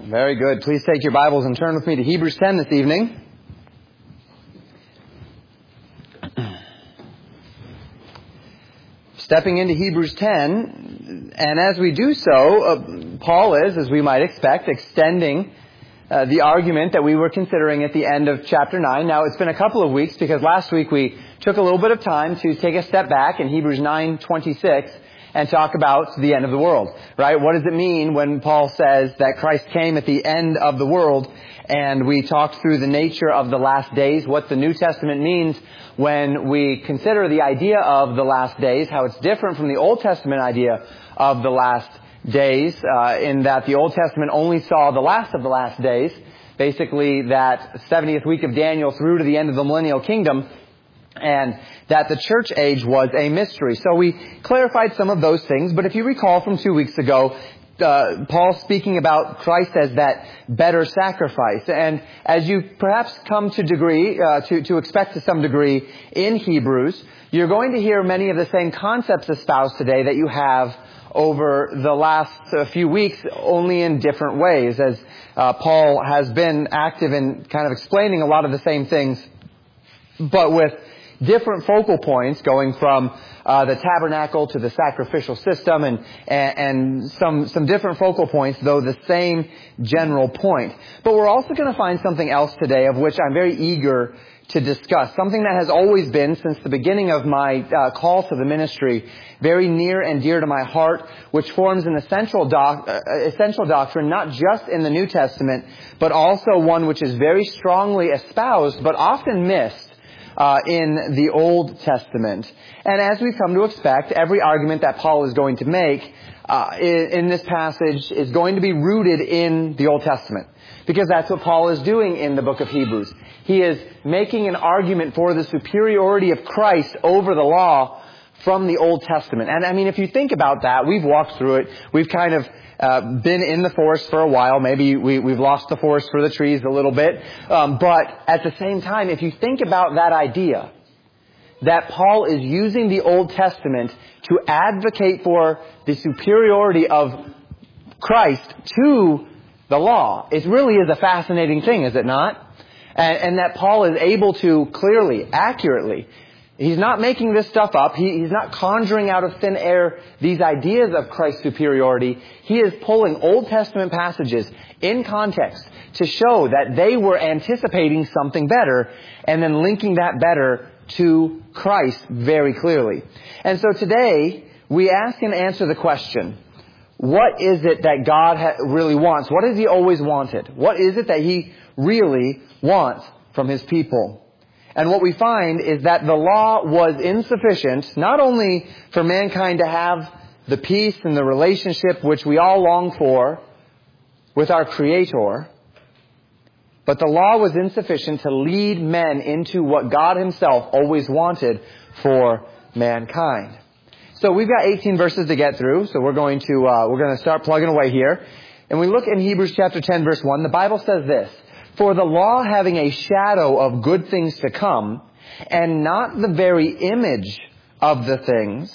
Very good. Please take your Bibles and turn with me to Hebrews 10 this evening. Stepping into Hebrews 10, and as we do so, Paul is, as we might expect, extending the argument that we were considering at the end of chapter 9. Now, it's been a couple of weeks because last week we took a little bit of time to take a step back in Hebrews 9:26 and talk about the end of the world, right? What does it mean when Paul says that Christ came at the end of the world? And we talked through the nature of the last days, what the New Testament means when we consider the idea of the last days, how it's different from the Old Testament idea of the last days, in that the Old Testament only saw the last of the last days, basically that 70th week of Daniel through to the end of the millennial kingdom, and that the church age was a mystery. So we clarified some of those things, but if you recall from 2 weeks ago, Paul speaking about Christ as that better sacrifice. And as you perhaps come to expect to some degree in Hebrews, you're going to hear many of the same concepts espoused today that you have over the last few weeks, only in different ways, as Paul has been active in kind of explaining a lot of the same things, but with different focal points, going from the tabernacle to the sacrificial system, and some different focal points, though the same general point. But we're also going to find something else today of which I'm very eager to discuss, something that has always been, since the beginning of my call to the ministry, very near and dear to my heart, which forms an essential doctrine, not just in the New Testament, but also one which is very strongly espoused, but often missed in the Old Testament. And as we've come to expect, every argument that Paul is going to make in this passage is going to be rooted in the Old Testament, because that's what Paul is doing in the book of Hebrews. He is making an argument for the superiority of Christ over the law from the Old Testament. And I mean, if you think about that, we've walked through it. We've kind of been in the forest for a while. Maybe we've lost the forest for the trees a little bit. But at the same time, if you think about that idea, that Paul is using the Old Testament to advocate for the superiority of Christ to the law, it really is a fascinating thing, is it not? And that Paul is able to clearly, accurately, he's not making this stuff up. He's not conjuring out of thin air these ideas of Christ's superiority. He is pulling Old Testament passages in context to show that they were anticipating something better, and then linking that better to Christ very clearly. And so today, we ask and answer the question, what is it that God really wants? What has He always wanted? What is it that He really wants from His people? And what we find is that the law was insufficient, not only for mankind to have the peace and the relationship which we all long for with our Creator, but the law was insufficient to lead men into what God Himself always wanted for mankind. So we've got 18 verses to get through, so we're going to start plugging away here. And we look in Hebrews chapter 10, verse 1, the Bible says this: "For the law, having a shadow of good things to come, and not the very image of the things,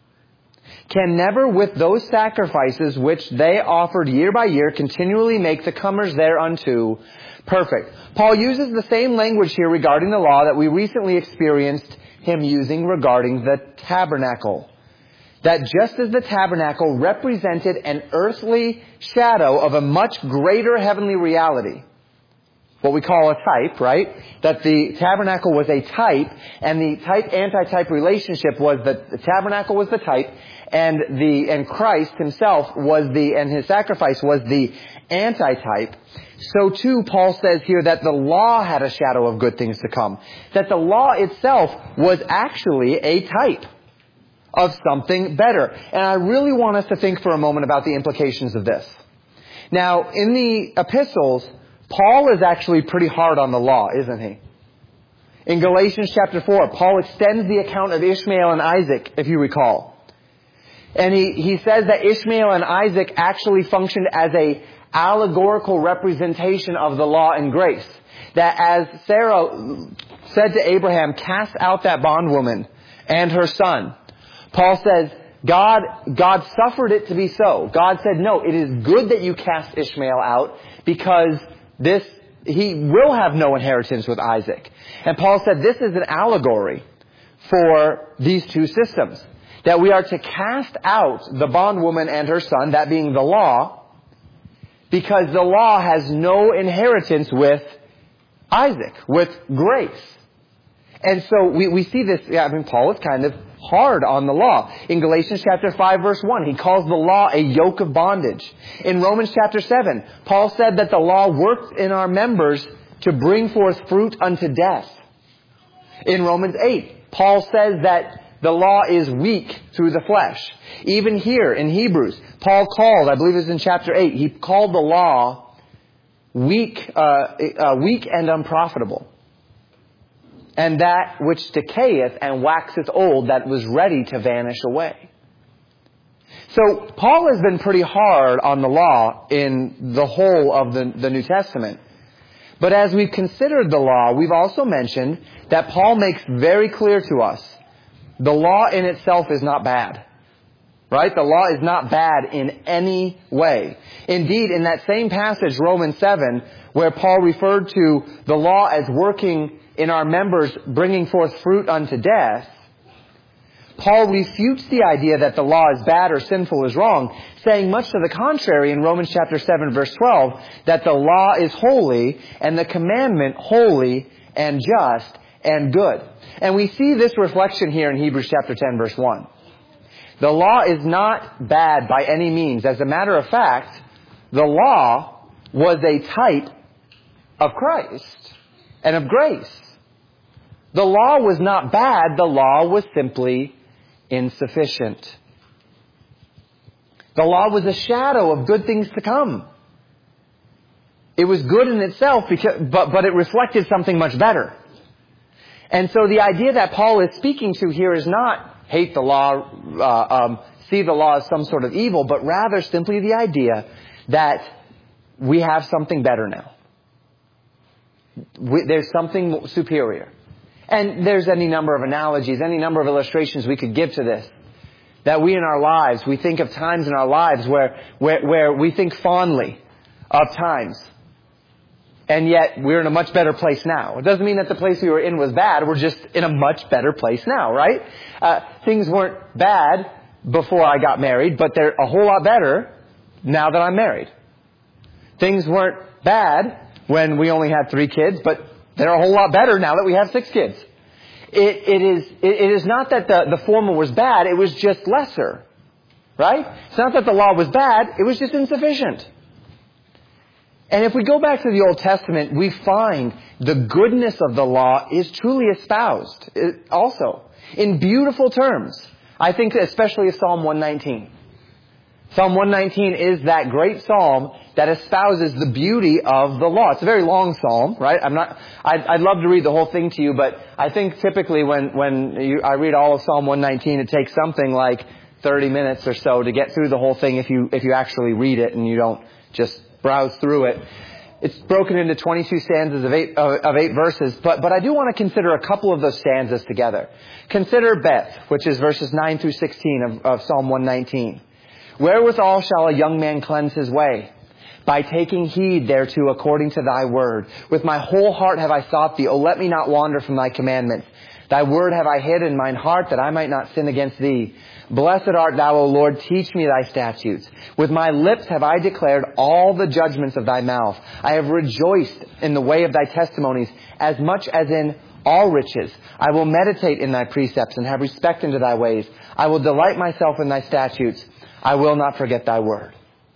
can never with those sacrifices which they offered year by year continually make the comers thereunto perfect." Paul uses the same language here regarding the law that we recently experienced him using regarding the tabernacle. That just as the tabernacle represented an earthly shadow of a much greater heavenly reality, what we call a type, right? That the tabernacle was a type, and the type-antitype relationship was that the tabernacle was the type, and Christ Himself and His sacrifice was the antitype. So too, Paul says here that the law had a shadow of good things to come. That the law itself was actually a type of something better. And I really want us to think for a moment about the implications of this. Now, in the epistles, Paul is actually pretty hard on the law, isn't he? In Galatians chapter 4, Paul extends the account of Ishmael and Isaac, if you recall. And he says that Ishmael and Isaac actually functioned as a allegorical representation of the law and grace. That as Sarah said to Abraham, "Cast out that bondwoman and her son," Paul says God suffered it to be so. God said, no, it is good that you cast Ishmael out because he will have no inheritance with Isaac. And Paul said this is an allegory for these two systems. That we are to cast out the bondwoman and her son, that being the law, because the law has no inheritance with Isaac, with grace. And so we see this, Paul is kind of hard on the law. In Galatians chapter 5 verse 1, he calls the law a yoke of bondage. In Romans chapter 7, Paul said that the law worked in our members to bring forth fruit unto death. In Romans 8, Paul says that the law is weak through the flesh. Even here in Hebrews, Paul called, I believe it was in chapter 8, he called the law weak and unprofitable. And that which decayeth and waxeth old, that was ready to vanish away. So Paul has been pretty hard on the law in the whole of the New Testament. But as we've considered the law, we've also mentioned that Paul makes very clear to us the law in itself is not bad. Right? The law is not bad in any way. Indeed, in that same passage, Romans 7, where Paul referred to the law as working in our members, bringing forth fruit unto death, Paul refutes the idea that the law is bad or sinful is wrong, saying much to the contrary in Romans chapter 7 verse 12, that the law is holy and the commandment holy and just and good. And we see this reflection here in Hebrews chapter 10 verse 1. The law is not bad by any means. As a matter of fact, the law was a type of Christ and of grace. The law was not bad. The law was simply insufficient. The law was a shadow of good things to come. It was good in itself, but it reflected something much better. And so the idea that Paul is speaking to here is not hate the law, see the law as some sort of evil, but rather simply the idea that we have something better now. There's something superior. And there's any number of analogies, any number of illustrations we could give to this. That we in our lives, we think of times in our lives where we think fondly of times. And yet, we're in a much better place now. It doesn't mean that the place we were in was bad. We're just in a much better place now, right? Things weren't bad before I got married, but they're a whole lot better now that I'm married. Things weren't bad when we only had 3 kids, but they're a whole lot better now that we have 6 kids. It is not that the former was bad, it was just lesser, right? It's not that the law was bad, it was just insufficient. And if we go back to the Old Testament, we find the goodness of the law is truly espoused also in beautiful terms. I think especially of Psalm 119. Psalm 119 is that great psalm that espouses the beauty of the law. It's a very long psalm, right? I'd love to read the whole thing to you, but I think typically when I read all of Psalm 119, it takes something like 30 minutes or so to get through the whole thing if you actually read it and you don't just browse through it. It's broken into 22 stanzas of 8 verses, but I do want to consider a couple of those stanzas together. Consider Beth, which is verses 9 through 16 of Psalm 119. Wherewithal shall a young man cleanse his way? By taking heed thereto according to thy word. With my whole heart have I sought thee. O let me not wander from thy commandments. Thy word have I hid in mine heart, that I might not sin against thee. Blessed art thou, O Lord, teach me thy statutes. With my lips have I declared all the judgments of thy mouth. I have rejoiced in the way of thy testimonies, as much as in all riches. I will meditate in thy precepts, and have respect unto thy ways. I will delight myself in thy statutes. I will not forget thy word.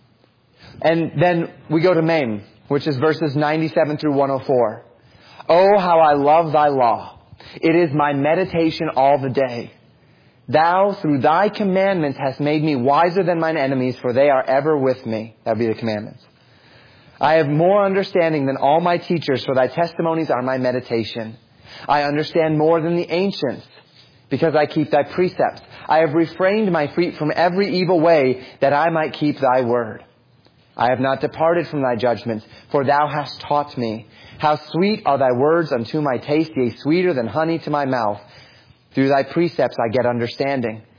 And then we go to Mem, which is verses 97 through 104. Oh, how I love thy law. It is my meditation all the day. Thou, through thy commandments, hast made me wiser than mine enemies, for they are ever with me. That would be the commandments. I have more understanding than all my teachers, for thy testimonies are my meditation. I understand more than the ancients, because I keep thy precepts. I have refrained my feet from every evil way, that I might keep thy word. I have not departed from thy judgments, for thou hast taught me. How sweet are thy words unto my taste, yea, sweeter than honey to my mouth. Through thy precepts I get understanding.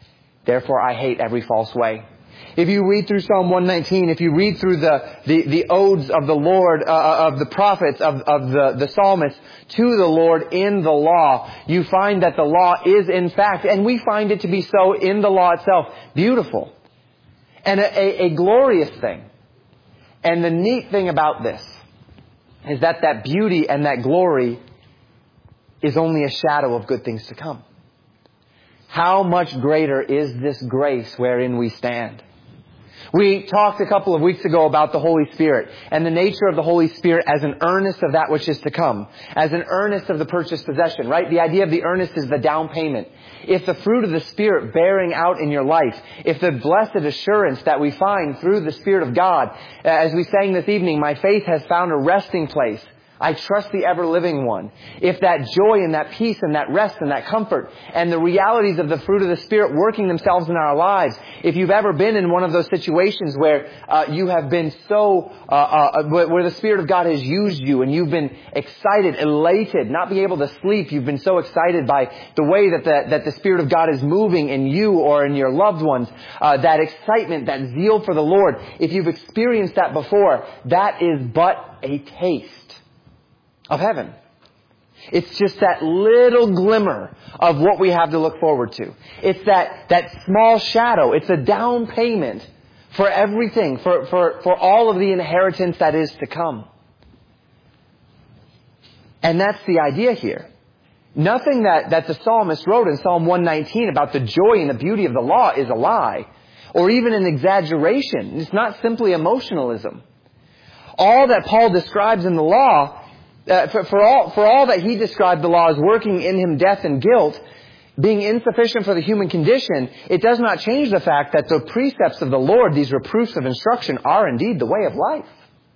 Therefore I hate every false way. If you read through Psalm 119, if you read through the odes of the Lord, of the prophets, of the psalmists to the Lord in the law, you find that the law is in fact, and we find it to be so in the law itself, beautiful. And a glorious thing. And the neat thing about this is that beauty and that glory is only a shadow of good things to come. How much greater is this grace wherein we stand? We talked a couple of weeks ago about the Holy Spirit and the nature of the Holy Spirit as an earnest of that which is to come, as an earnest of the purchased possession, right? The idea of the earnest is the down payment. If the fruit of the Spirit bearing out in your life, if the blessed assurance that we find through the Spirit of God, as we sang this evening, my faith has found a resting place. I trust the ever-living one. If that joy and that peace and that rest and that comfort and the realities of the fruit of the Spirit working themselves in our lives, if you've ever been in one of those situations where you have been so, where the Spirit of God has used you and you've been excited, elated, not be able to sleep, you've been so excited by the way that the Spirit of God is moving in you or in your loved ones, that excitement, that zeal for the Lord, if you've experienced that before, that is but a taste of heaven. It's just that little glimmer of what we have to look forward to. It's that small shadow. It's a down payment for everything, for all of the inheritance that is to come. And that's the idea here. Nothing that the psalmist wrote in Psalm 119 about the joy and the beauty of the law is a lie, or even an exaggeration. It's not simply emotionalism. All that Paul describes in the law, for all that he described the law as working in him death and guilt, being insufficient for the human condition, it does not change the fact that the precepts of the Lord, these reproofs of instruction, are indeed the way of life.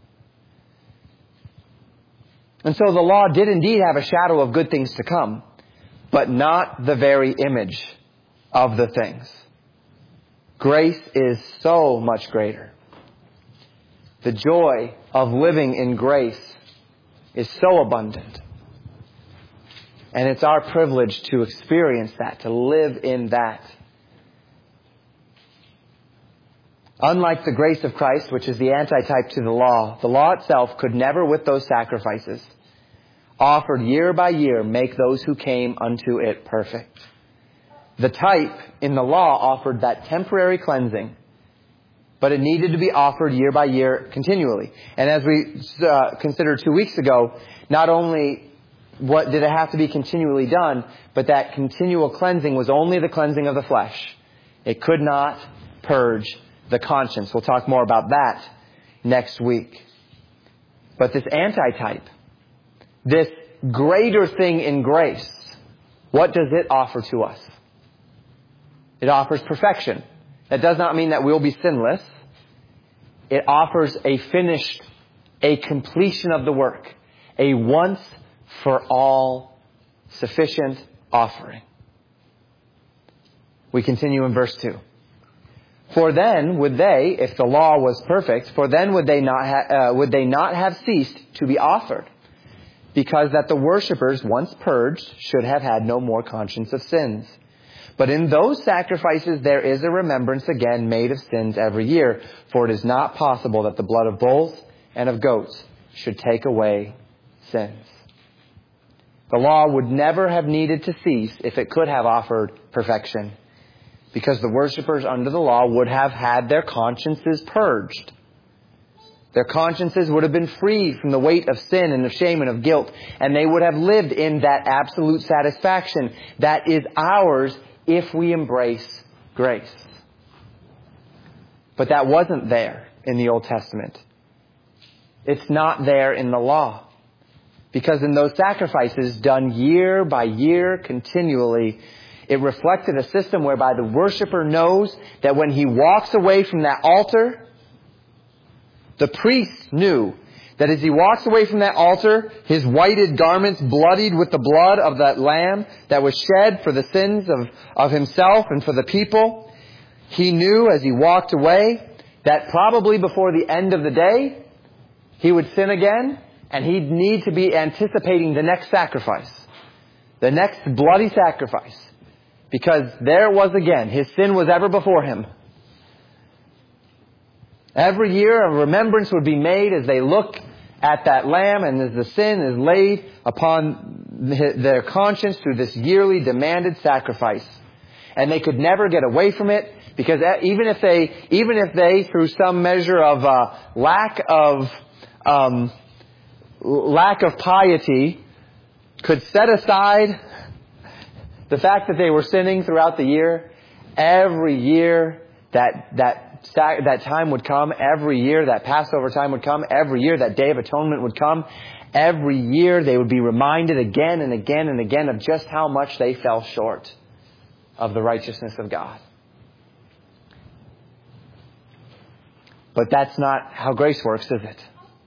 And so the law did indeed have a shadow of good things to come, but not the very image of the things. Grace is so much greater. The joy of living in grace is so abundant. And it's our privilege to experience that, to live in that. Unlike the grace of Christ, which is the antitype to the law itself could never, with those sacrifices, offered year by year, make those who came unto it perfect. The type in the law offered that temporary cleansing, but it needed to be offered year by year continually. And as we considered 2 weeks ago, not only what did it have to be continually done, but that continual cleansing was only the cleansing of the flesh. It could not purge the conscience. We'll talk more about that next week. But this antitype, this greater thing in grace, what does it offer to us? It offers perfection. That does not mean that we'll be sinless. It offers a finished, a completion of the work, a once for all sufficient offering. We continue in verse 2. For then would they, if the law was perfect, for then would they not have ceased to be offered, because that the worshippers, once purged, should have had no more conscience of sins. But in those sacrifices there is a remembrance again made of sins every year, for it is not possible that the blood of bulls and of goats should take away sins. The law would never have needed to cease if it could have offered perfection, because the worshippers under the law would have had their consciences purged. Their consciences would have been freed from the weight of sin and of shame and of guilt, and they would have lived in that absolute satisfaction that is ours if we embrace grace. But that wasn't there in the Old Testament. It's not there in the law. Because in those sacrifices done year by year continually, it reflected a system whereby the worshiper knows that when he walks away from that altar, the priest knew that as he walks away from that altar, his whited garments bloodied with the blood of that lamb that was shed for the sins of himself and for the people, he knew as he walked away that probably before the end of the day, he would sin again, and he'd need to be anticipating the next sacrifice, the next bloody sacrifice, Because there it was again. His sin was ever before him. Every year a remembrance would be made as they look at that lamb and as the sin is laid upon their conscience through this yearly demanded sacrifice. And they could never get away from it, because even if they through some measure of lack of piety could set aside the fact that they were sinning throughout the year, every year that time would come, every year that Passover time would come, every year that Day of Atonement would come, every year they would be reminded again and again and again of just how much they fell short of the righteousness of God. But that's not how grace works, is it?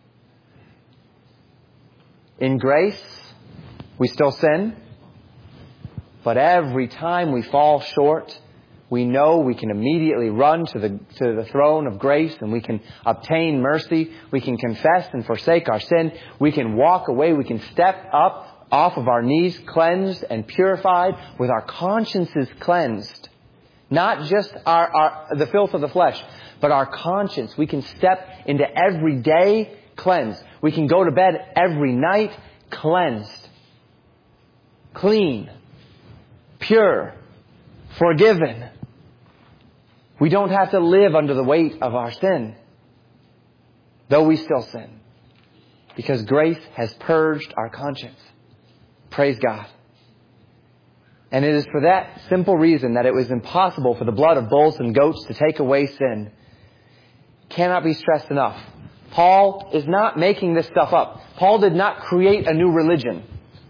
In grace, we still sin, but every time we fall short, we know we can immediately run to the throne of grace, and we can obtain mercy. We can confess and forsake our sin. We can walk away. We can step up off of our knees, cleansed and purified, with our consciences cleansed. Not just the filth of the flesh, but our conscience. We can step into every day cleansed. We can go to bed every night cleansed, clean, pure, forgiven. We don't have to live under the weight of our sin, though we still sin, because grace has purged our conscience. Praise God. And it is for that simple reason that it was impossible for the blood of bulls and goats to take away sin. Cannot be stressed enough. Paul is not making this stuff up. Paul did not create a new religion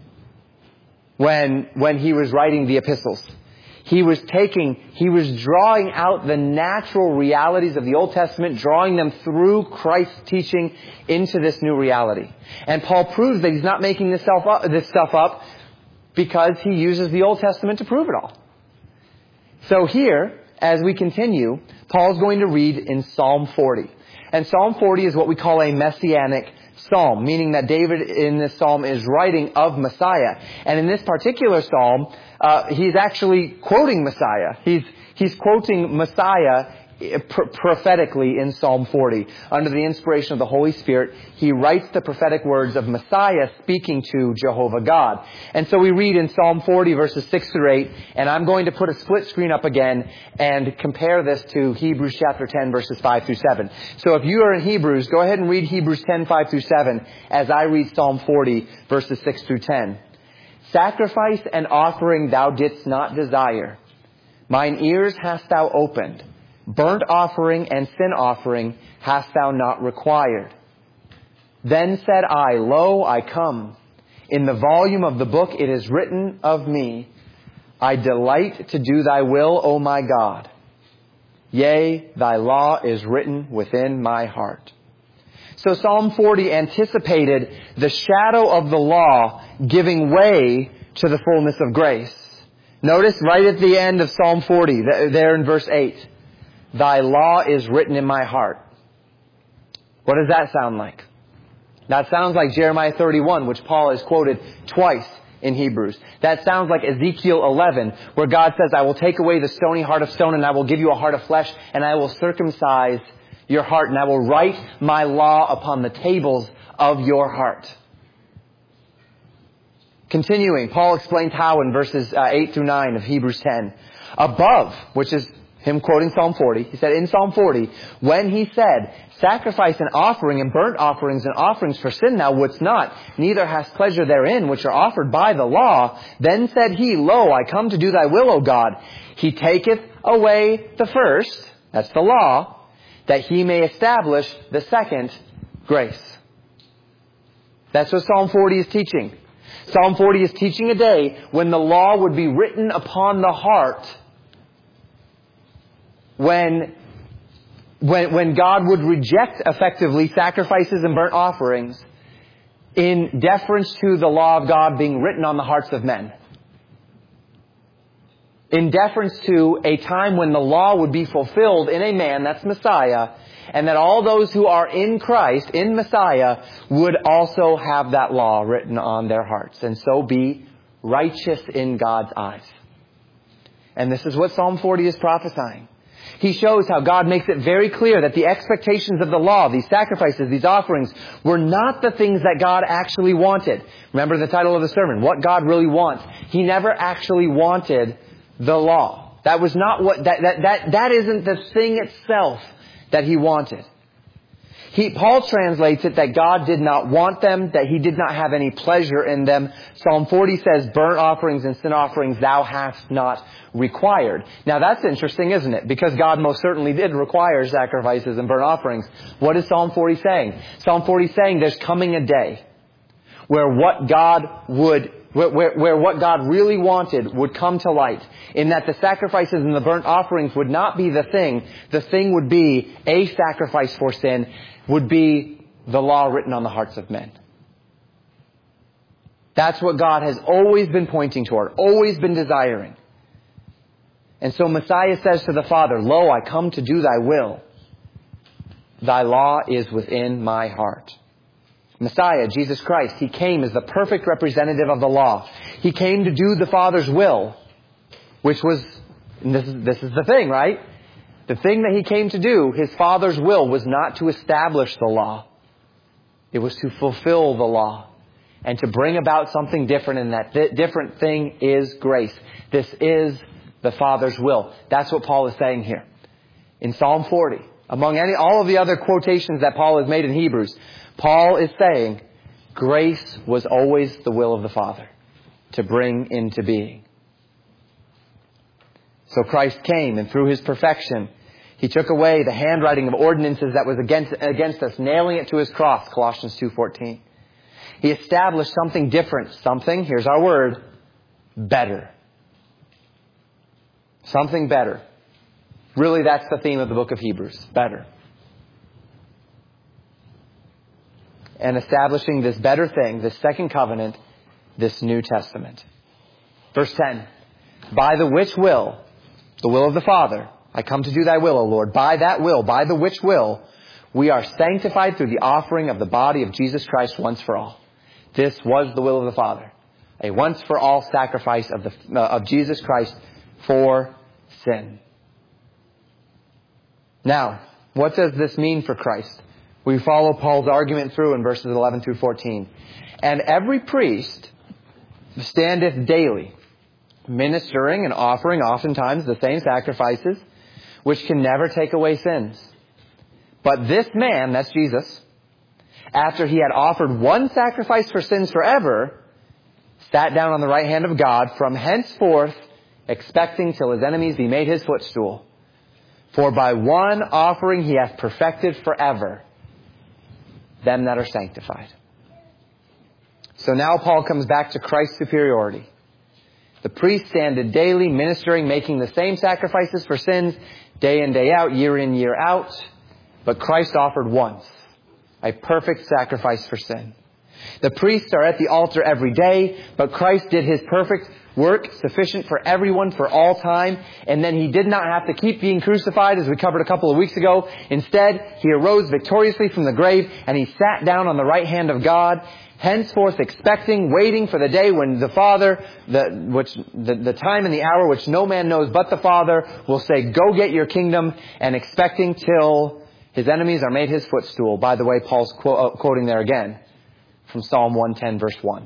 when he was writing the epistles. He was drawing out the natural realities of the Old Testament, drawing them through Christ's teaching into this new reality. And Paul proves that he's not making this stuff up because he uses the Old Testament to prove it all. So here, as we continue, Paul's going to read in Psalm 40. And Psalm 40 is what we call a messianic psalm, meaning that David in this psalm is writing of Messiah. And in this particular psalm, he's actually quoting Messiah. He's quoting Messiah prophetically in Psalm 40. Under the inspiration of the Holy Spirit, he writes the prophetic words of Messiah speaking to Jehovah God. And so we read in Psalm 40 verses 6 through 8, and I'm going to put a split screen up again and compare this to Hebrews chapter 10 verses 5 through 7. So if you are in Hebrews, go ahead and read Hebrews 10, 5 through 7 as I read Psalm 40 verses 6 through 10. Sacrifice and offering thou didst not desire. Mine ears hast thou opened. Burnt offering and sin offering hast thou not required. Then said I, Lo, I come. In the volume of the book it is written of me, I delight to do thy will, O my God. Yea, thy law is written within my heart. So Psalm 40 anticipated the shadow of the law giving way to the fullness of grace. Notice right at the end of Psalm 40, there in verse 8, thy law is written in my heart. What does that sound like? That sounds like Jeremiah 31, which Paul has quoted twice in Hebrews. That sounds like Ezekiel 11, where God says, I will take away the stony heart of stone and I will give you a heart of flesh, and I will circumcise your heart, and I will write my law upon the tables of your heart. Continuing, Paul explains how in verses 8 through 9 of Hebrews 10. Above, which is him quoting Psalm 40, he said in Psalm 40, when he said, sacrifice and offering and burnt offerings and offerings for sin thou wouldst not, neither hast pleasure therein, which are offered by the law, then said he, Lo, I come to do thy will, O God. He taketh away the first, that's the law, that he may establish the second, grace. That's what Psalm 40 is teaching. Psalm 40 is teaching a day when the law would be written upon the heart, when God would reject effectively sacrifices and burnt offerings in deference to the law of God being written on the hearts of men. In deference to a time when the law would be fulfilled in a man, that's Messiah, and that all those who are in Christ, in Messiah, would also have that law written on their hearts, and so be righteous in God's eyes. And this is what Psalm 40 is prophesying. He shows how God makes it very clear that the expectations of the law, these sacrifices, these offerings, were not the things that God actually wanted. Remember the title of the sermon, What God Really Wants. He never actually wanted the law. That was not what, that isn't the thing itself that He wanted. Paul translates it that God did not want them, that He did not have any pleasure in them. Psalm 40 says, burnt offerings and sin offerings thou hast not required. Now that's interesting, isn't it? Because God most certainly did require sacrifices and burnt offerings. What is Psalm 40 saying? Psalm 40 is saying there's coming a day where what God really wanted would come to light, in that the sacrifices and the burnt offerings would not be the thing. The thing would be a sacrifice for sin, would be the law written on the hearts of men. That's what God has always been pointing toward, always been desiring. And so Messiah says to the Father, Lo, I come to do thy will. Thy law is within my heart. Messiah, Jesus Christ, He came as the perfect representative of the law. He came to do the Father's will, which was, and this is the thing, right? The thing that He came to do, His Father's will, was not to establish the law. It was to fulfill the law and to bring about something different, and that different thing is grace. This is the Father's will. That's what Paul is saying here. In Psalm 40, among all of the other quotations that Paul has made in Hebrews, Paul is saying grace was always the will of the Father to bring into being. So Christ came, and through His perfection, He took away the handwriting of ordinances that was against us, nailing it to His cross, Colossians 2:14. He established something different, something, here's our word, better. Something better. Really, that's the theme of the book of Hebrews, better. And establishing this better thing, this second covenant, this New Testament. Verse 10, by the which will, the will of the Father, I come to do thy will, O Lord. By that will, by the which will, we are sanctified through the offering of the body of Jesus Christ once for all. This was the will of the Father. A once for all sacrifice of Jesus Christ for sin. Now, what does this mean for Christ? We follow Paul's argument through in verses 11 through 14. And every priest standeth daily, ministering and offering oftentimes the same sacrifices, which can never take away sins. But this man, that's Jesus, after He had offered one sacrifice for sins forever, sat down on the right hand of God, from henceforth expecting till His enemies be made His footstool. For by one offering He hath perfected forever them that are sanctified. So now Paul comes back to Christ's superiority. The priest standeth daily, ministering, making the same sacrifices for sins, day in, day out, year in, year out. But Christ offered once a perfect sacrifice for sin. The priests are at the altar every day, but Christ did His perfect work, sufficient for everyone for all time. And then He did not have to keep being crucified, as we covered a couple of weeks ago. Instead, He arose victoriously from the grave, and He sat down on the right hand of God, henceforth expecting, waiting for the day when the Father, the time and the hour which no man knows but the Father, will say, go get your kingdom, and expecting till His enemies are made His footstool. By the way, Paul's quoting there again from Psalm 110, verse 1.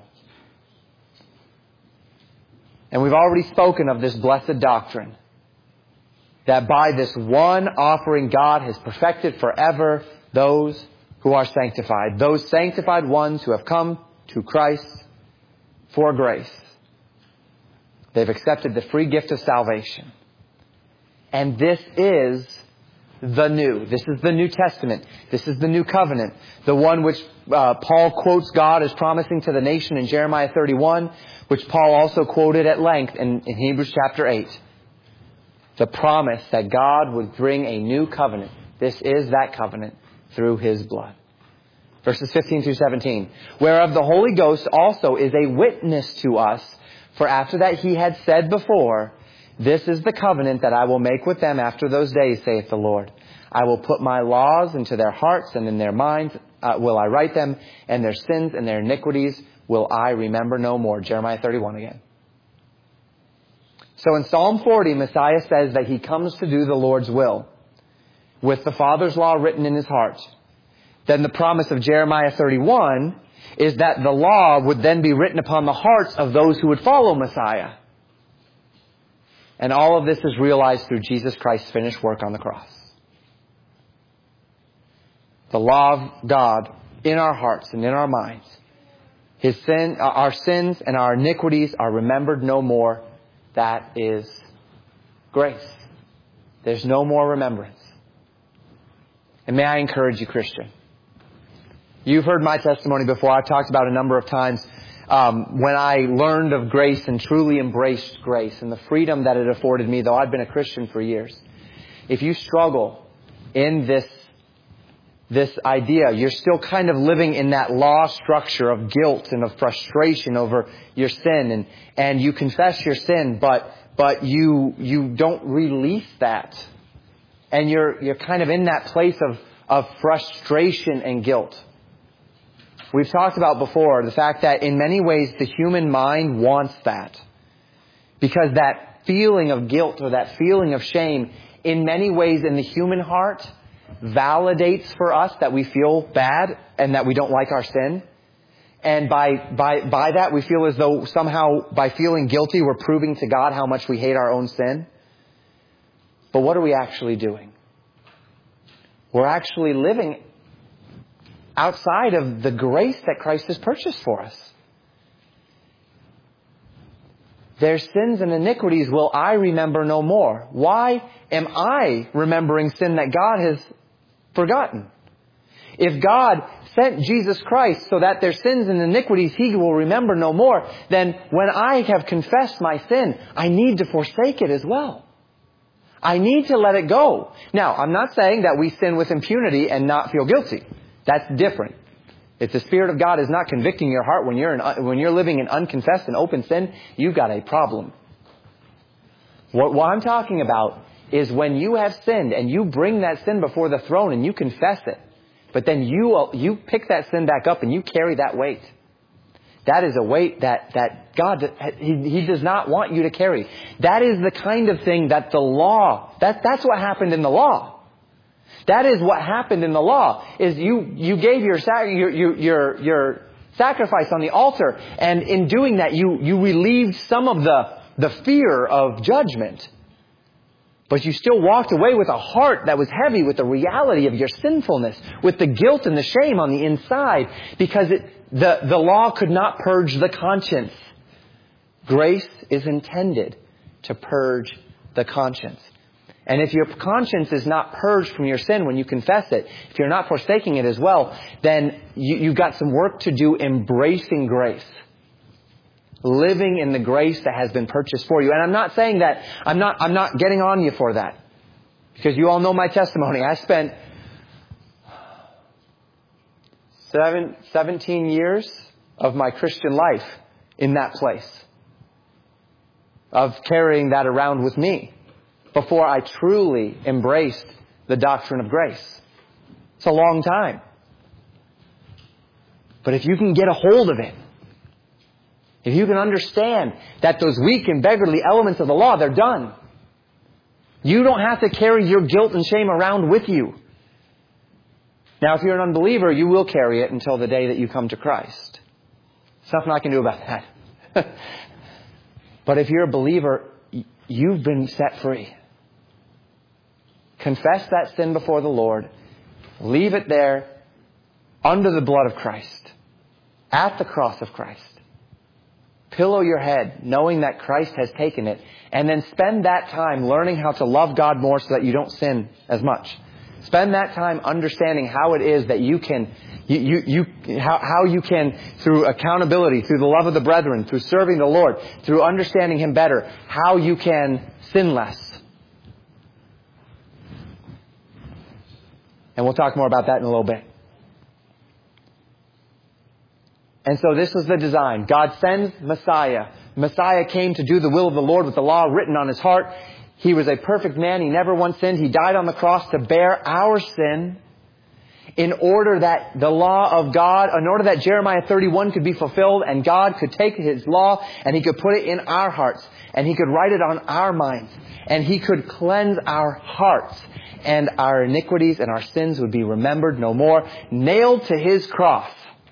And we've already spoken of this blessed doctrine, that by this one offering God has perfected forever those who are sanctified. Those sanctified ones who have come to Christ for grace. They've accepted the free gift of salvation. And this is the new. This is the New Testament. This is the new covenant. The one which Paul quotes God as promising to the nation in Jeremiah 31, which Paul also quoted at length in Hebrews chapter 8. The promise that God would bring a new covenant. This is that covenant through His blood. Verses 15 through 17. Whereof the Holy Ghost also is a witness to us. For after that He had said before, this is the covenant that I will make with them after those days, saith the Lord. I will put my laws into their hearts, and in their minds will I write them, and their sins and their iniquities will I remember no more. Jeremiah 31 again. So in Psalm 40, Messiah says that He comes to do the Lord's will with the Father's law written in His heart. Then the promise of Jeremiah 31 is that the law would then be written upon the hearts of those who would follow Messiah. And all of this is realized through Jesus Christ's finished work on the cross. The law of God in our hearts and in our minds. Our sins and our iniquities are remembered no more. That is grace. There's no more remembrance. And may I encourage you, Christian. You've heard my testimony before. I've talked about a number of times when I learned of grace and truly embraced grace and the freedom that it afforded me, though I've been a Christian for years. If you struggle in this idea, you're still kind of living in that law structure of guilt and of frustration over your sin, and you confess your sin, but you don't release that. And you're kind of in that place of frustration and guilt. We've talked about before the fact that in many ways the human mind wants that. Because that feeling of guilt or that feeling of shame, in many ways in the human heart, validates for us that we feel bad and that we don't like our sin. And by that we feel as though somehow by feeling guilty we're proving to God how much we hate our own sin. But what are we actually doing? We're actually living outside of the grace that Christ has purchased for us. Their sins and iniquities will I remember no more. Why am I remembering sin that God has forgotten? If God sent Jesus Christ so that their sins and iniquities He will remember no more, then when I have confessed my sin, I need to forsake it as well. I need to let it go. Now, I'm not saying that we sin with impunity and not feel guilty. That's different. If the Spirit of God is not convicting your heart when you're living in unconfessed and open sin, you've got a problem. What I'm talking about is when you have sinned and you bring that sin before the throne and you confess it, but then you pick that sin back up and you carry that weight. That is a weight that God, He does not want you to carry. That is the kind of thing that the law, that's what happened in the law. That is what happened in the law, is you gave your sacrifice on the altar, and in doing that you relieved some of the fear of judgment. But you still walked away with a heart that was heavy with the reality of your sinfulness, with the guilt and the shame on the inside, because the law could not purge the conscience. Grace is intended to purge the conscience. And if your conscience is not purged from your sin when you confess it, if you're not forsaking it as well, then you've got some work to do embracing grace. Living in the grace that has been purchased for you. And I'm not saying that, I'm not getting on you for that. Because you all know my testimony. I spent 17 years of my Christian life in that place. Of carrying that around with me. Before I truly embraced the doctrine of grace. It's a long time. But if you can get a hold of it, if you can understand that those weak and beggarly elements of the law, they're done. You don't have to carry your guilt and shame around with you. Now, if you're an unbeliever, you will carry it until the day that you come to Christ. There's nothing I can do about that. But if you're a believer, you've been set free. Confess that sin before the Lord. Leave it there under the blood of Christ. At the cross of Christ. Pillow your head knowing that Christ has taken it. And then spend that time learning how to love God more so that you don't sin as much. Spend that time understanding how it is that you can, how you can, through accountability, through the love of the brethren, through serving the Lord, through understanding Him better, how you can sin less. And we'll talk more about that in a little bit. And so this was the design. God sends Messiah. Messiah came to do the will of the Lord with the law written on His heart. He was a perfect man. He never once sinned. He died on the cross to bear our sin. in order that the law of God, in order that Jeremiah 31 could be fulfilled and God could take His law and He could put it in our hearts and He could write it on our minds and He could cleanse our hearts and our iniquities and our sins would be remembered no more. Nailed to His cross.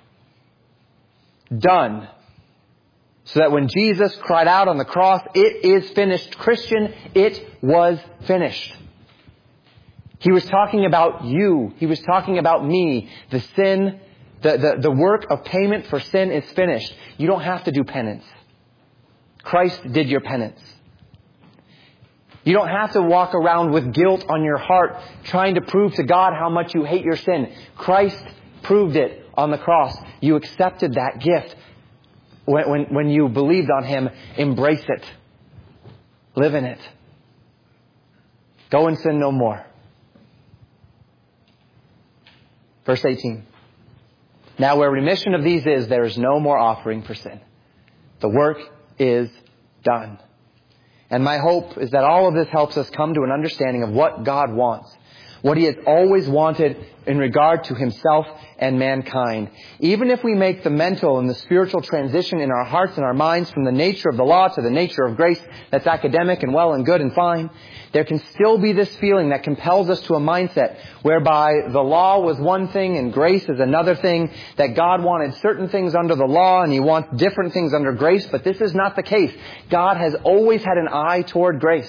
Done. So that when Jesus cried out on the cross, "It is finished," Christian, it was finished. He was talking about you. He was talking about me. The sin, the work of payment for sin is finished. You don't have to do penance. Christ did your penance. You don't have to walk around with guilt on your heart trying to prove to God how much you hate your sin. Christ proved it on the cross. You accepted that gift. When you believed on Him, embrace it. Live in it. Go and sin no more. Verse 18. Now where remission of these is, there is no more offering for sin. The work is done. And my hope is that all of this helps us come to an understanding of what God wants. What He has always wanted in regard to Himself and mankind. Even if we make the mental and the spiritual transition in our hearts and our minds from the nature of the law to the nature of grace, that's academic and well and good and fine, there can still be this feeling that compels us to a mindset whereby the law was one thing and grace is another thing, that God wanted certain things under the law and He wants different things under grace, but this is not the case. God has always had an eye toward grace.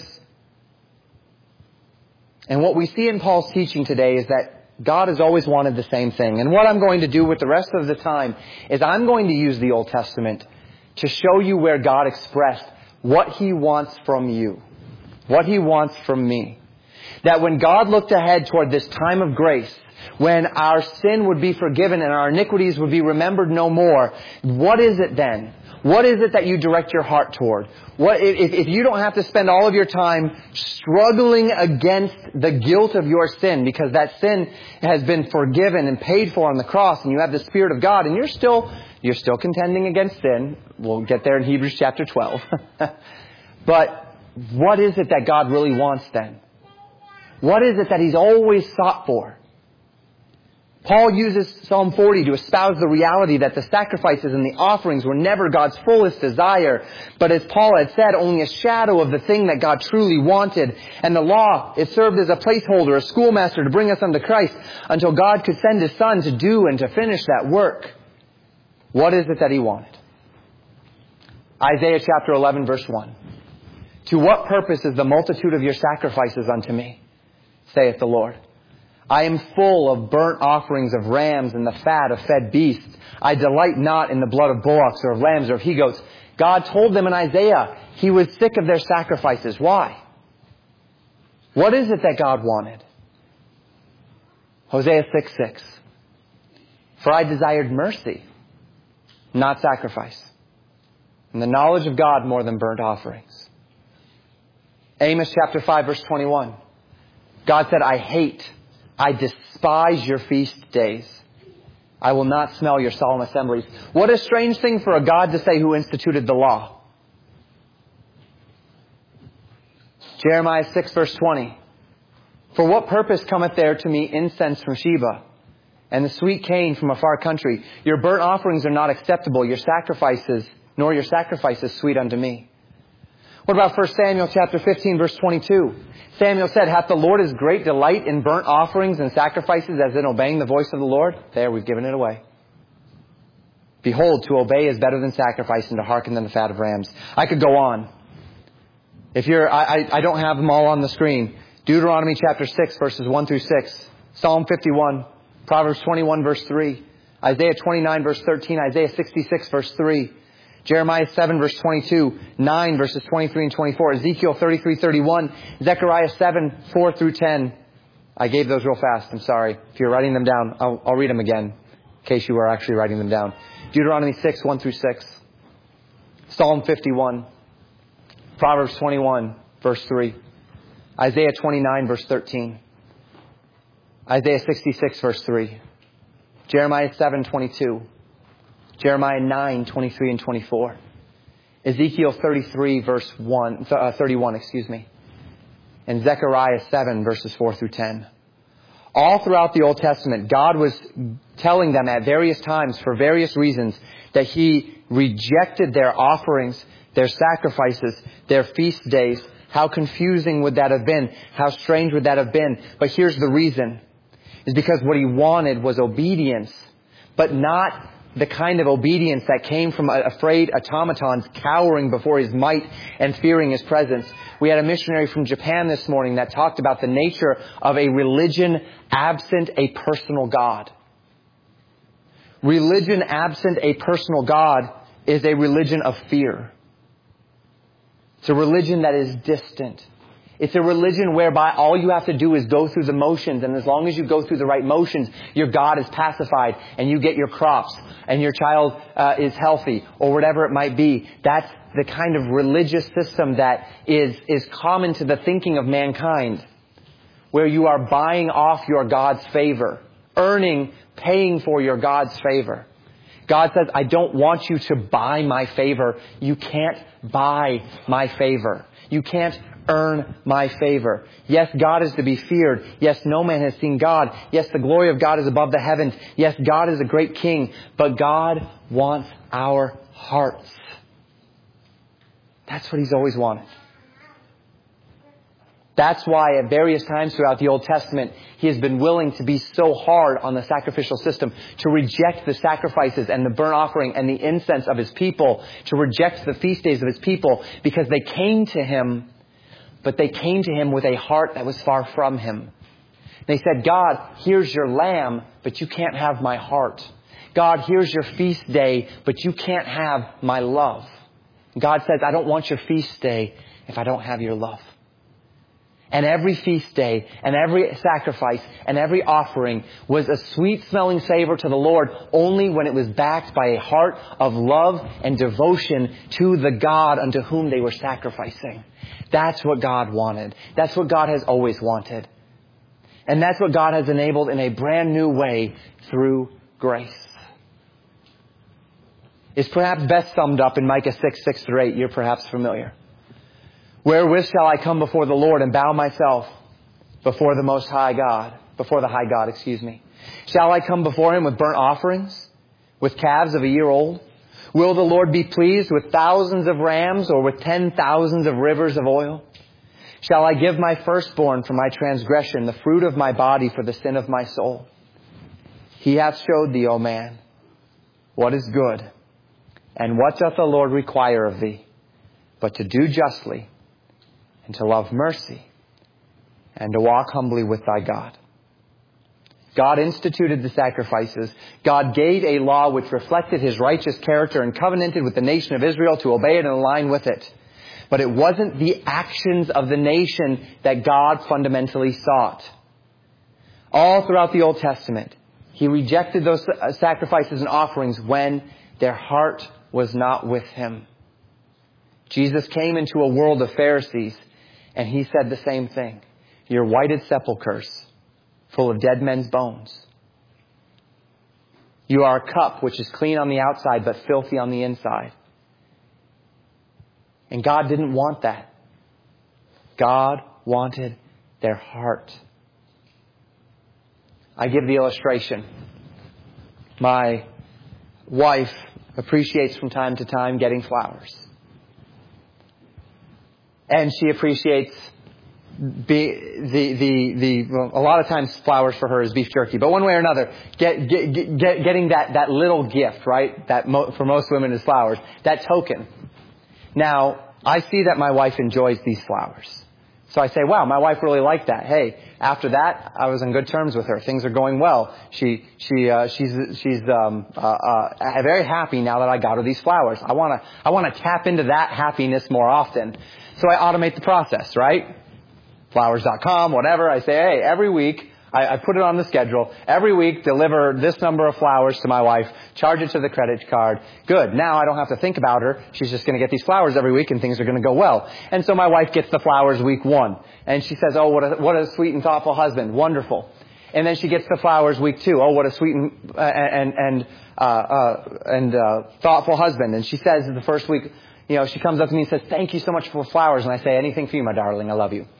And what we see in Paul's teaching today is that God has always wanted the same thing. And what I'm going to do with the rest of the time is I'm going to use the Old Testament to show you where God expressed what He wants from you. What He wants from me. That when God looked ahead toward this time of grace, when our sin would be forgiven and our iniquities would be remembered no more, what is it then? What is it that you direct your heart toward? What if you don't have to spend all of your time struggling against the guilt of your sin because that sin has been forgiven and paid for on the cross and you have the Spirit of God and you're still contending against sin. We'll get there in Hebrews chapter 12. But what is it that God really wants then? What is it that He's always sought for? Paul uses Psalm 40 to espouse the reality that the sacrifices and the offerings were never God's fullest desire, but as Paul had said, only a shadow of the thing that God truly wanted. And the law, it served as a placeholder, a schoolmaster to bring us unto Christ until God could send His Son to do and to finish that work. What is it that He wanted? Isaiah chapter 11 verse 1. To what purpose is the multitude of your sacrifices unto me, saith the Lord? I am full of burnt offerings of rams and the fat of fed beasts. I delight not in the blood of bullocks or of lambs or of he-goats. God told them in Isaiah He was sick of their sacrifices. Why? What is it that God wanted? Hosea 6:6. For I desired mercy, not sacrifice, and the knowledge of God more than burnt offerings. Amos chapter 5 verse 21. God said, I despise your feast days. I will not smell your solemn assemblies. What a strange thing for a God to say who instituted the law. Jeremiah 6 verse 20. For what purpose cometh there to me incense from Sheba, and the sweet cane from a far country? Your burnt offerings are not acceptable, your sacrifices sweet unto me. What about 1 Samuel chapter 15 verse 22? Samuel said, hath the Lord His great delight in burnt offerings and sacrifices as in obeying the voice of the Lord? There, we've given it away. Behold, to obey is better than sacrifice, and to hearken than the fat of rams. I could go on. I don't have them all on the screen. Deuteronomy chapter 6 verses 1 through 6. Psalm 51. Proverbs 21 verse 3. Isaiah 29 verse 13. Isaiah 66 verse 3. Jeremiah 7 verse 22, 9 verses 23 and 24, Ezekiel 33:31, Zechariah 7, 4 through 10. I gave those real fast. I'm sorry. If you're writing them down, I'll read them again in case you were actually writing them down. Deuteronomy 6, 1 through 6. Psalm 51. Proverbs 21 verse 3. Isaiah 29 verse 13. Isaiah 66 verse 3. Jeremiah 7:22. Jeremiah 9, 23 and 24. Ezekiel 33 verse 31, And Zechariah 7 verses 4 through 10. All throughout the Old Testament, God was telling them at various times, for various reasons, that He rejected their offerings, their sacrifices, their feast days. How confusing would that have been? How strange would that have been? But here's the reason. It's because what He wanted was obedience, but not the kind of obedience that came from afraid automatons cowering before His might and fearing His presence. We had a missionary from Japan this morning that talked about the nature of a religion absent a personal God. Religion absent a personal God is a religion of fear. It's a religion that is distant. It's a religion whereby all you have to do is go through the motions, and as long as you go through the right motions, your God is pacified, and you get your crops, and your child is healthy, or whatever it might be. That's the kind of religious system that is common to the thinking of mankind, where you are buying off your God's favor, paying for your God's favor. God says, I don't want you to buy my favor. You can't buy my favor. You can't earn my favor. Yes, God is to be feared. Yes, no man has seen God. Yes, the glory of God is above the heavens. Yes, God is a great king. But God wants our hearts. That's what He's always wanted. That's why at various times throughout the Old Testament, He has been willing to be so hard on the sacrificial system, to reject the sacrifices and the burnt offering and the incense of His people, to reject the feast days of His people, because they came to Him, but they came to Him with a heart that was far from Him. They said, God, here's your lamb, but you can't have my heart. God, here's your feast day, but you can't have my love. God says, I don't want your feast day if I don't have your love. And every feast day and every sacrifice and every offering was a sweet-smelling savor to the Lord only when it was backed by a heart of love and devotion to the God unto whom they were sacrificing. That's what God wanted. That's what God has always wanted. And that's what God has enabled in a brand new way through grace. It's perhaps best summed up in Micah 6:6-8. You're perhaps familiar. Wherewith shall I come before the Lord and bow myself before the Most High God, before the High God, Shall I come before Him with burnt offerings, with calves of a year old? Will the Lord be pleased with thousands of rams or with 10,000s of rivers of oil? Shall I give my firstborn for my transgression, the fruit of my body for the sin of my soul? He hath showed thee, O man, what is good, and what doth the Lord require of thee, but to do justly, and to love mercy, and to walk humbly with thy God. God instituted the sacrifices. God gave a law which reflected His righteous character and covenanted with the nation of Israel to obey it and align with it. But it wasn't the actions of the nation that God fundamentally sought. All throughout the Old Testament, He rejected those sacrifices and offerings when their heart was not with Him. Jesus came into a world of Pharisees, and He said the same thing. You're whited sepulchres, full of dead men's bones. You are a cup which is clean on the outside, but filthy on the inside. And God didn't want that. God wanted their heart. I give the illustration. My wife appreciates from time to time getting flowers. And she appreciates a lot of times flowers for her is beef jerky. But one way or another, getting that little gift, right? That for most women is flowers. That token. Now, I see that my wife enjoys these flowers. So I say, wow, my wife really liked that. Hey, after that, I was on good terms with her. Things are going well. She's very happy now that I got her these flowers. I want to tap into that happiness more often. So I automate the process, right? Flowers.com, whatever. I say, hey, every week, I put it on the schedule. Every week, deliver this number of flowers to my wife, charge it to the credit card. Good. Now I don't have to think about her. She's just going to get these flowers every week and things are going to go well. And so my wife gets the flowers week 1. And she says, oh, what a sweet and thoughtful husband. Wonderful. And then she gets the flowers week 2. Oh, what a sweet and thoughtful husband. And she says the first week, she comes up to me and says, thank you so much for the flowers. And I say, anything for you, my darling. I love you.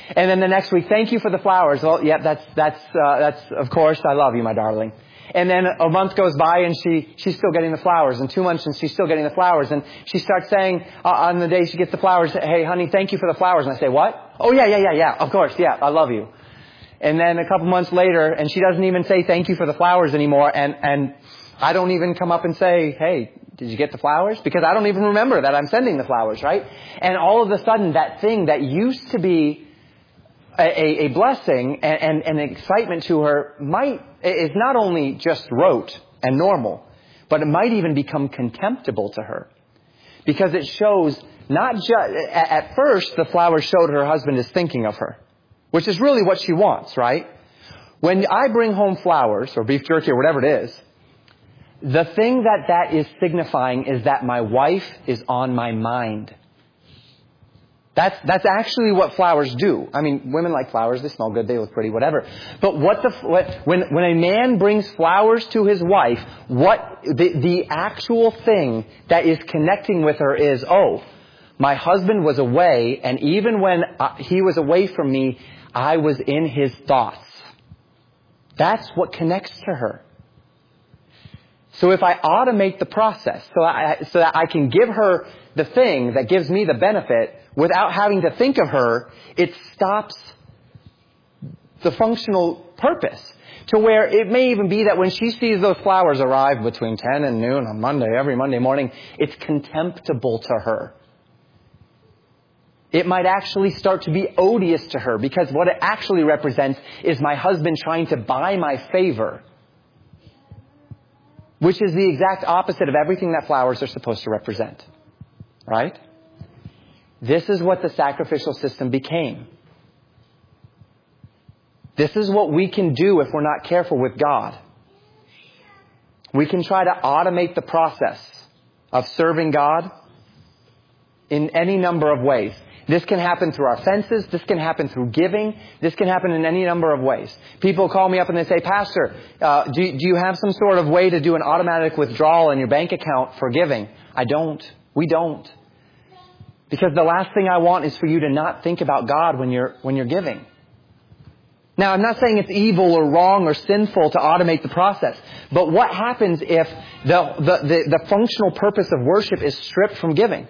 And then the next week, thank you for the flowers. Well, yeah, that's of course, I love you, my darling. And then a month goes by and she's still getting the flowers. And 2 months and she's still getting the flowers. And she starts saying on the day she gets the flowers, hey, honey, thank you for the flowers. And I say, what? Oh, yeah, of course, yeah, I love you. And then a couple months later, and she doesn't even say thank you for the flowers anymore. And I don't even come up and say, hey, did you get the flowers? Because I don't even remember that I'm sending the flowers, right? And all of a sudden, that thing that used to be a blessing and an excitement to her is not only just rote and normal, but it might even become contemptible to her. Because it shows not just, at first, the flowers showed her husband is thinking of her, which is really what she wants, right? When I bring home flowers or beef jerky or whatever it is, the thing that is signifying is that my wife is on my mind. That's actually what flowers do. I mean, women like flowers, they smell good, they look pretty, whatever. But when a man brings flowers to his wife, the actual thing that is connecting with her is, oh, my husband was away, and even when he was away from me, I was in his thoughts. That's what connects to her. So if I automate the process so that I can give her the thing that gives me the benefit without having to think of her, it stops the functional purpose. To where it may even be that when she sees those flowers arrive between 10 and noon on Monday, every Monday morning, it's contemptible to her. It might actually start to be odious to her because what it actually represents is my husband trying to buy my favor, which is the exact opposite of everything that flowers are supposed to represent. Right? This is what the sacrificial system became. This is what we can do if we're not careful with God. We can try to automate the process of serving God in any number of ways. This can happen through our offenses. This can happen through giving. This can happen in any number of ways. People call me up and they say, Pastor, do you have some sort of way to do an automatic withdrawal in your bank account for giving? I don't. We don't. Because the last thing I want is for you to not think about God when you're giving. Now, I'm not saying it's evil or wrong or sinful to automate the process. But what happens if the functional purpose of worship is stripped from giving?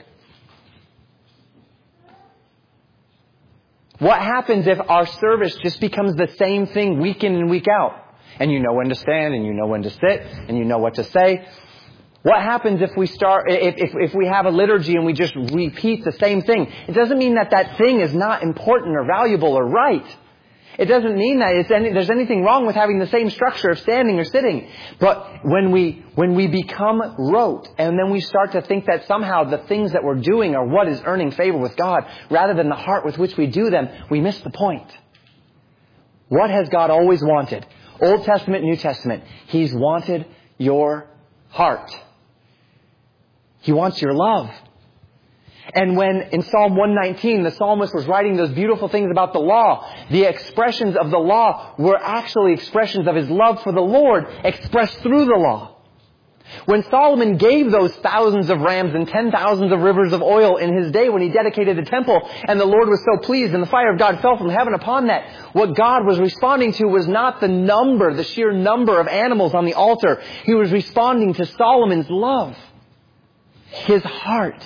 What happens if our service just becomes the same thing week in and week out? And you know when to stand, and you know when to sit, and you know what to say. What happens if we have a liturgy and we just repeat the same thing? It doesn't mean that thing is not important or valuable or right. It doesn't mean that there's anything wrong with having the same structure of standing or sitting. But when we become rote and then we start to think that somehow the things that we're doing are what is earning favor with God rather than the heart with which we do them, we miss the point. What has God always wanted? Old Testament, New Testament. He's wanted your heart. He wants your love. And when in Psalm 119, the psalmist was writing those beautiful things about the law, the expressions of the law were actually expressions of his love for the Lord expressed through the law. When Solomon gave those thousands of rams and 10,000s of rivers of oil in his day when he dedicated the temple, and the Lord was so pleased and the fire of God fell from heaven upon that, what God was responding to was not the sheer number of animals on the altar. He was responding to Solomon's love. His heart.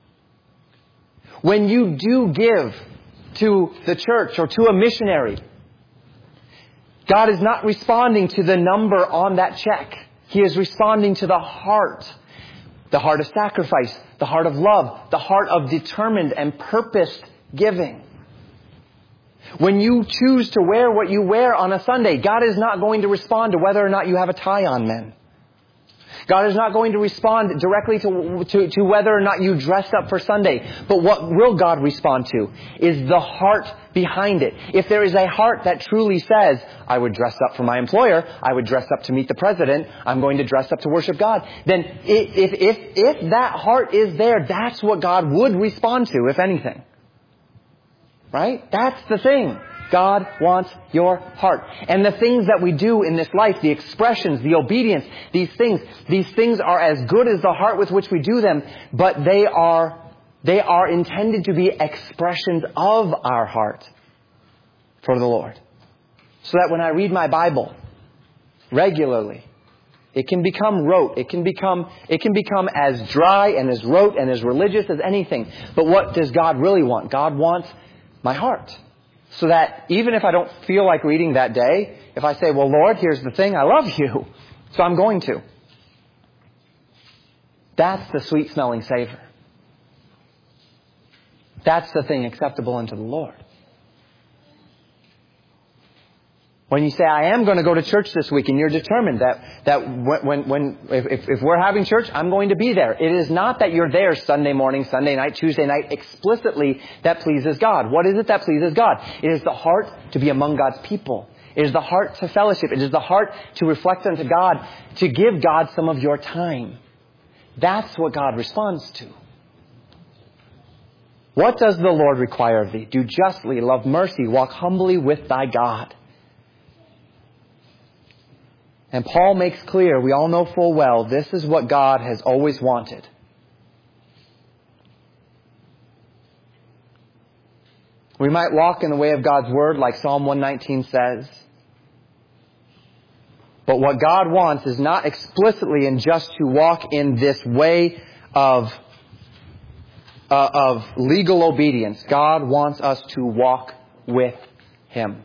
When you do give to the church or to a missionary, God is not responding to the number on that check. He is responding to the heart of sacrifice, the heart of love, the heart of determined and purposed giving. When you choose to wear what you wear on a Sunday, God is not going to respond to whether or not you have a tie on, men. God is not going to respond directly to whether or not you dressed up for Sunday. But what will God respond to is the heart behind it. If there is a heart that truly says, I would dress up for my employer, I would dress up to meet the president, I'm going to dress up to worship God, then if that heart is there, that's what God would respond to, if anything. Right? That's the thing. God wants your heart. And the things that we do in this life, the expressions, the obedience, these things are as good as the heart with which we do them, but they are intended to be expressions of our heart. for the Lord. So that when I read my Bible regularly, it can become rote. It can become as dry and as rote and as religious as anything. But what does God really want? God wants my heart. So that even if I don't feel like reading that day, if I say, well, Lord, here's the thing, I love you, so I'm going to. That's the sweet-smelling savor. That's the thing acceptable unto the Lord. When you say, I am going to go to church this week, and you're determined that if we're having church, I'm going to be there. It is not that you're there Sunday morning, Sunday night, Tuesday night, explicitly that pleases God. What is it that pleases God? It is the heart to be among God's people. It is the heart to fellowship. It is the heart to reflect unto God, to give God some of your time. That's what God responds to. What does the Lord require of thee? Do justly, love mercy, walk humbly with thy God. And Paul makes clear, we all know full well, this is what God has always wanted. We might walk in the way of God's Word like Psalm 119 says. But what God wants is not explicitly and just to walk in this way of legal obedience. God wants us to walk with Him.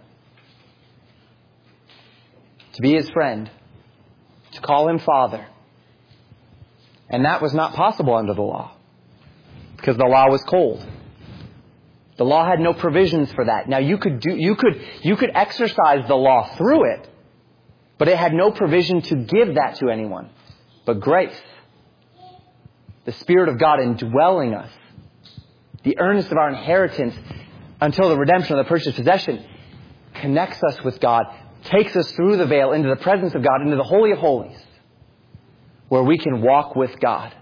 To be His friend. To call Him Father. And that was not possible under the law. Because the law was cold. The law had no provisions for that. Now you could exercise the law through it. But it had no provision to give that to anyone. But grace. The Spirit of God indwelling us. The earnest of our inheritance until the redemption of the purchased possession connects us with God. Takes us through the veil into the presence of God, into the Holy of Holies, where we can walk with God.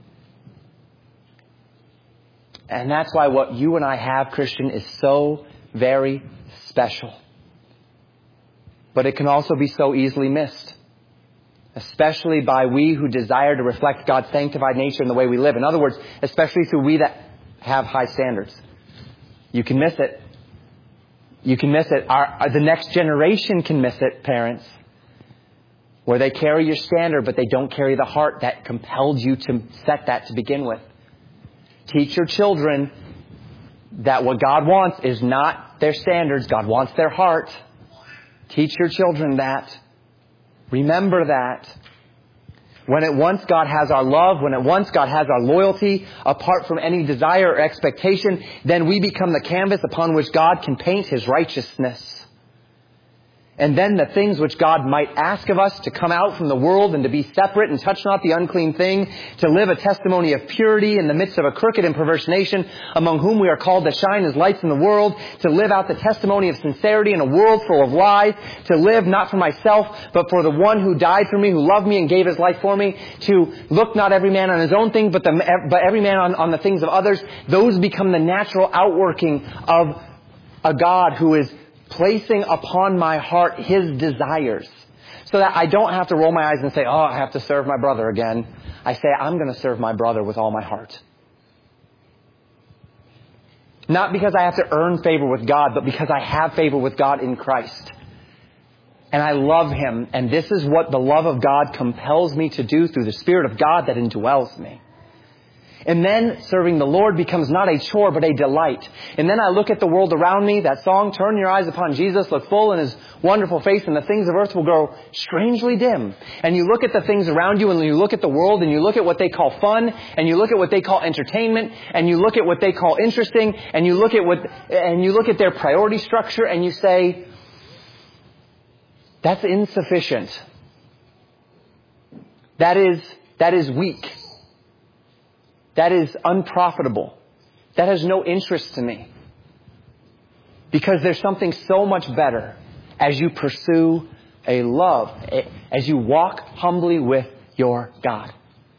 And that's why what you and I have, Christian, is so very special. But it can also be so easily missed, especially by we who desire to reflect God's sanctified nature in the way we live. In other words, especially through we that have high standards. You can miss it. You can miss it. The next generation can miss it, parents. Where they carry your standard, but they don't carry the heart that compelled you to set that to begin with. Teach your children that what God wants is not their standards. God wants their heart. Teach your children that. Remember that. When at once God has our love, when at once God has our loyalty, apart from any desire or expectation, then we become the canvas upon which God can paint His righteousness. And then the things which God might ask of us to come out from the world and to be separate and touch not the unclean thing, to live a testimony of purity in the midst of a crooked and perverse nation, among whom we are called to shine as lights in the world, to live out the testimony of sincerity in a world full of lies, to live not for myself, but for the one who died for me, who loved me and gave His life for me, to look not every man on his own thing, but every man on the things of others. Those become the natural outworking of a God who is placing upon my heart His desires. So that I don't have to roll my eyes and say, oh, I have to serve my brother again. I say, I'm going to serve my brother with all my heart. Not because I have to earn favor with God, but because I have favor with God in Christ. And I love Him. And this is what the love of God compels me to do through the Spirit of God that indwells me. And then serving the Lord becomes not a chore, but a delight. And then I look at the world around me, that song, Turn Your Eyes Upon Jesus, Look Full in His Wonderful Face, and the things of earth will grow strangely dim. And you look at the things around you, and you look at the world, and you look at what they call fun, and you look at what they call entertainment, and you look at what they call interesting, and you look at their priority structure, and you say, that's insufficient. That is weak. That is unprofitable. That has no interest to me. Because there's something so much better as you pursue a love, as you walk humbly with your God.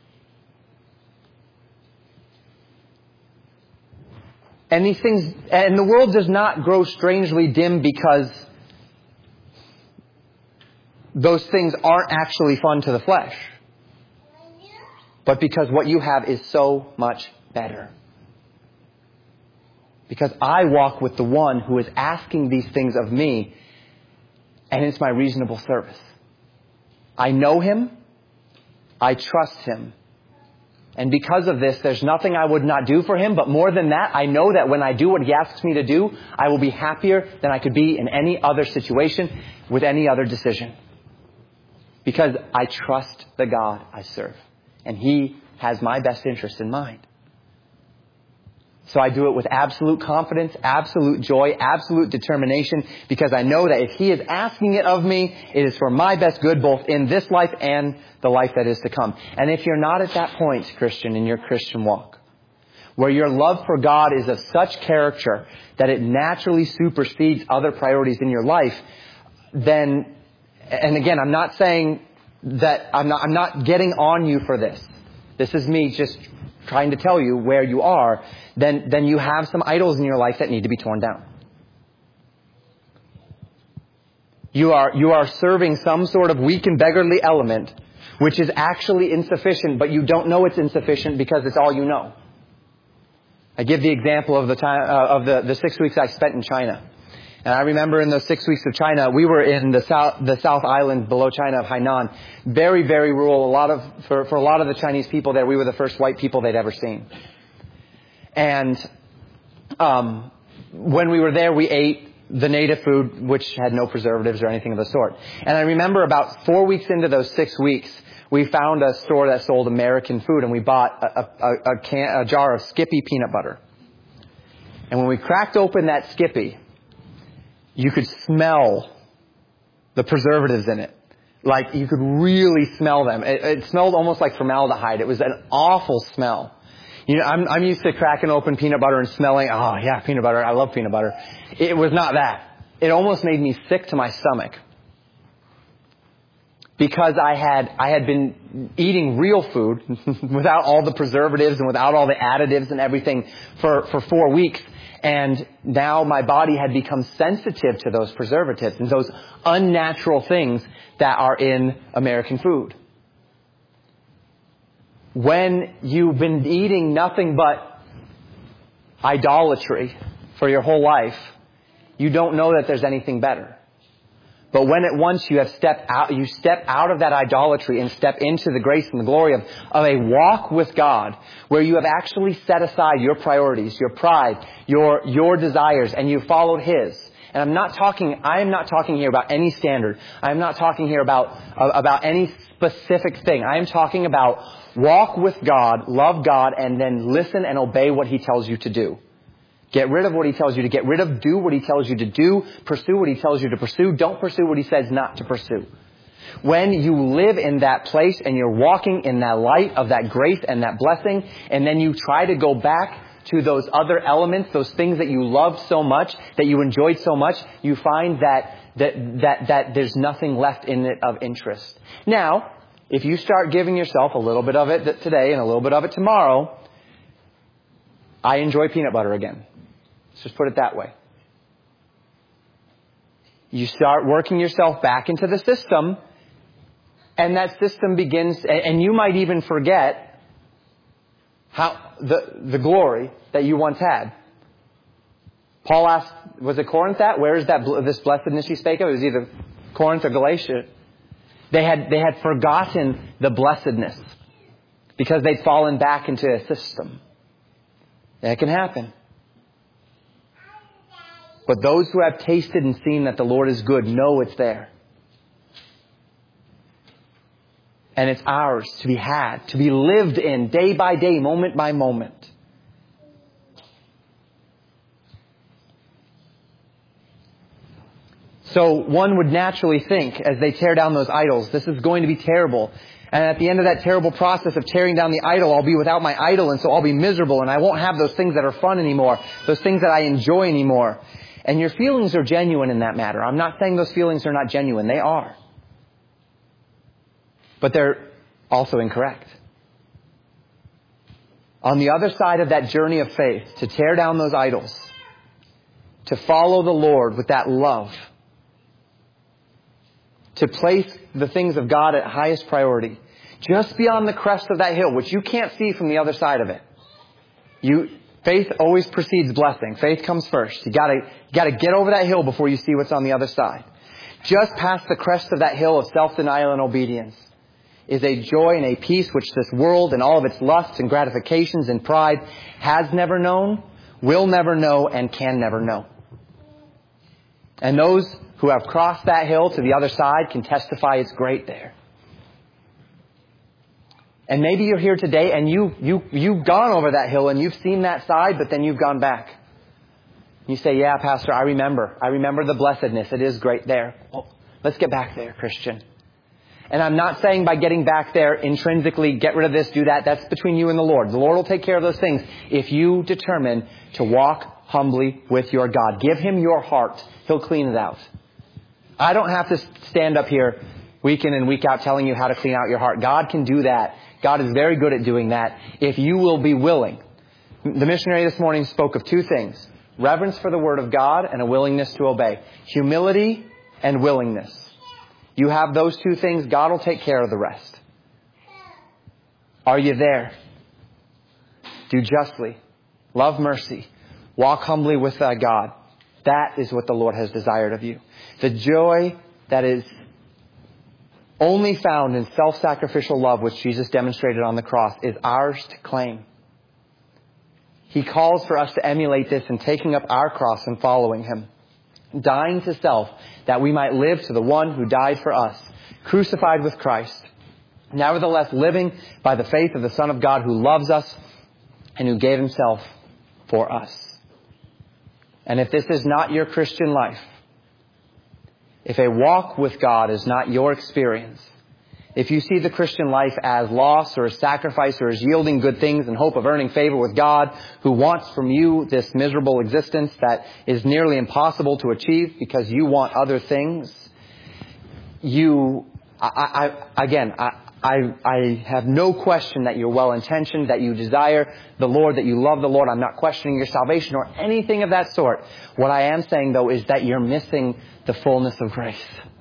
And these things, and the world does not grow strangely dim because those things aren't actually fun to the flesh. But because what you have is so much better. Because I walk with the one who is asking these things of me, and it's my reasonable service. I know him. I trust him. And because of this, there's nothing I would not do for him. But more than that, I know that when I do what he asks me to do, I will be happier than I could be in any other situation with any other decision. Because I trust the God I serve. And he has my best interest in mind. So I do it with absolute confidence, absolute joy, absolute determination, because I know that if he is asking it of me, it is for my best good, both in this life and the life that is to come. And if you're not at that point, Christian, in your Christian walk, where your love for God is of such character that it naturally supersedes other priorities in your life, then, and again, I'm not saying that, I'm not getting on you for this. This is me just trying to tell you where you are, then you have some idols in your life that need to be torn down. You are serving some sort of weak and beggarly element, which is actually insufficient, but you don't know it's insufficient because it's all you know. I give the example of the time of the 6 weeks I spent in China. And I remember in those 6 weeks of China, we were in the South Island below China of Hainan. Very, very rural. For a lot of the Chinese people there, we were the first white people they'd ever seen. And when we were there, we ate the native food, which had no preservatives or anything of the sort. And I remember about 4 weeks into those 6 weeks, we found a store that sold American food, and we bought a jar of Skippy peanut butter. And when we cracked open that Skippy, you could smell the preservatives in it. Like, you could really smell them. It smelled almost like formaldehyde. It was an awful smell. You know, I'm used to cracking open peanut butter and smelling, oh yeah, peanut butter. I love peanut butter. It was not that. It almost made me sick to my stomach. Because I had been eating real food without all the preservatives and without all the additives and everything for 4 weeks. And now my body had become sensitive to those preservatives and those unnatural things that are in American food. When you've been eating nothing but idolatry for your whole life, you don't know that there's anything better. But when at once you step out of that idolatry and step into the grace and the glory of a walk with God, where you have actually set aside your priorities, your pride, your desires, and you followed his. And I am not talking here about any standard. I am not talking here about any specific thing. I am talking about walk with God, love God, and then listen and obey what he tells you to do. Get rid of what he tells you to get rid of. Do what he tells you to do. Pursue what he tells you to pursue. Don't pursue what he says not to pursue. When you live in that place and you're walking in that light of that grace and that blessing, and then you try to go back to those other elements, those things that you loved so much, that you enjoyed so much, you find that there's nothing left in it of interest. Now, if you start giving yourself a little bit of it today and a little bit of it tomorrow, I enjoy peanut butter again. Let's just put it that way. You start working yourself back into the system, and that system begins, and you might even forget how the glory that you once had. Paul asked, was it Corinth that? Where is this blessedness you spake of? It was either Corinth or Galatia. They had forgotten the blessedness because they'd fallen back into a system. That can happen. But those who have tasted and seen that the Lord is good know it's there. And it's ours to be had, to be lived in day by day, moment by moment. So one would naturally think, as they tear down those idols, this is going to be terrible. And at the end of that terrible process of tearing down the idol, I'll be without my idol, and so I'll be miserable, and I won't have those things that are fun anymore, those things that I enjoy anymore. And your feelings are genuine in that matter. I'm not saying those feelings are not genuine. They are. But they're also incorrect. On the other side of that journey of faith, to tear down those idols, to follow the Lord with that love, to place the things of God at highest priority, just beyond the crest of that hill, which you can't see from the other side of it. Faith always precedes blessing. Faith comes first. You gotta get over that hill before you see what's on the other side. Just past the crest of that hill of self-denial and obedience is a joy and a peace which this world and all of its lusts and gratifications and pride has never known, will never know, and can never know. And those who have crossed that hill to the other side can testify it's great there. And maybe you're here today and you've gone over that hill and you've seen that side, but then you've gone back. You say, yeah, Pastor, I remember the blessedness. It is great there. Well, let's get back there, Christian. And I'm not saying by getting back there intrinsically, get rid of this, do that. That's between you and the Lord. The Lord will take care of those things if you determine to walk humbly with your God. Give Him your heart. He'll clean it out. I don't have to stand up here week in and week out telling you how to clean out your heart. God can do that. God is very good at doing that if you will be willing. The missionary this morning spoke of two things: reverence for the Word of God and a willingness to obey. Humility and willingness. You have those two things, God will take care of the rest. Are you there? Do justly. Love mercy. Walk humbly with God. That is what the Lord has desired of you. The joy that is only found in self-sacrificial love, which Jesus demonstrated on the cross, is ours to claim. He calls for us to emulate this in taking up our cross and following Him. Dying to self, that we might live to the one who died for us, crucified with Christ. Nevertheless, living by the faith of the Son of God who loves us and who gave Himself for us. And if this is not your Christian life, if a walk with God is not your experience, if you see the Christian life as loss or as sacrifice or as yielding good things in hope of earning favor with God, who wants from you this miserable existence that is nearly impossible to achieve because you want other things, I have no question that you're well-intentioned, that you desire the Lord, that you love the Lord. I'm not questioning your salvation or anything of that sort. What I am saying, though, is that you're missing the fullness of grace.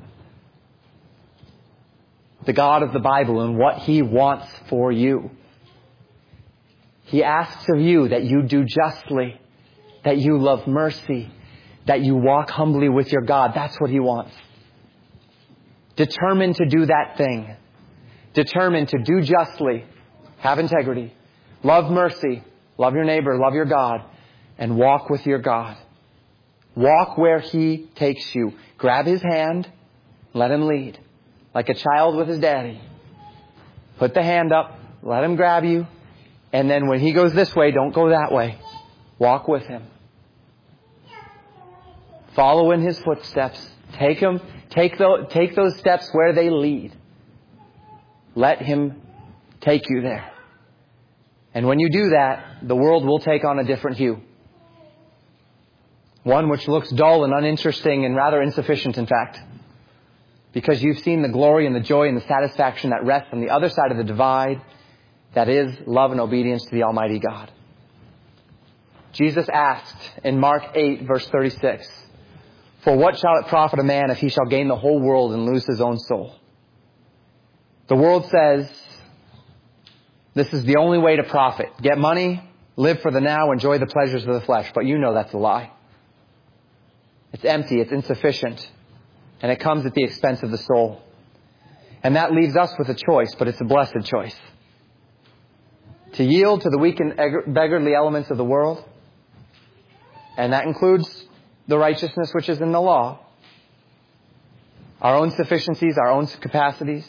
The God of the Bible and what He wants for you. He asks of you that you do justly, that you love mercy, that you walk humbly with your God. That's what He wants. Determined to do that thing. Determined to do justly, have integrity, love mercy, love your neighbor, love your God, and walk with your God. Walk where He takes you. Grab His hand, let Him lead. Like a child with his daddy. Put the hand up, let Him grab you, and then when He goes this way, don't go that way. Walk with Him. Follow in His footsteps. Take those steps where they lead. Let Him take you there. And when you do that, the world will take on a different hue. One which looks dull and uninteresting and rather insufficient, in fact. Because you've seen the glory and the joy and the satisfaction that rests on the other side of the divide, that is love and obedience to the Almighty God. Jesus asked in Mark 8, verse 36, "For what shall it profit a man if he shall gain the whole world and lose his own soul?" The world says this is the only way to profit. Get money, live for the now, enjoy the pleasures of the flesh. But you know that's a lie. It's empty, it's insufficient, and it comes at the expense of the soul. And that leaves us with a choice, but it's a blessed choice. To yield to the weak and beggarly elements of the world, and that includes the righteousness which is in the law, our own sufficiencies, our own capacities.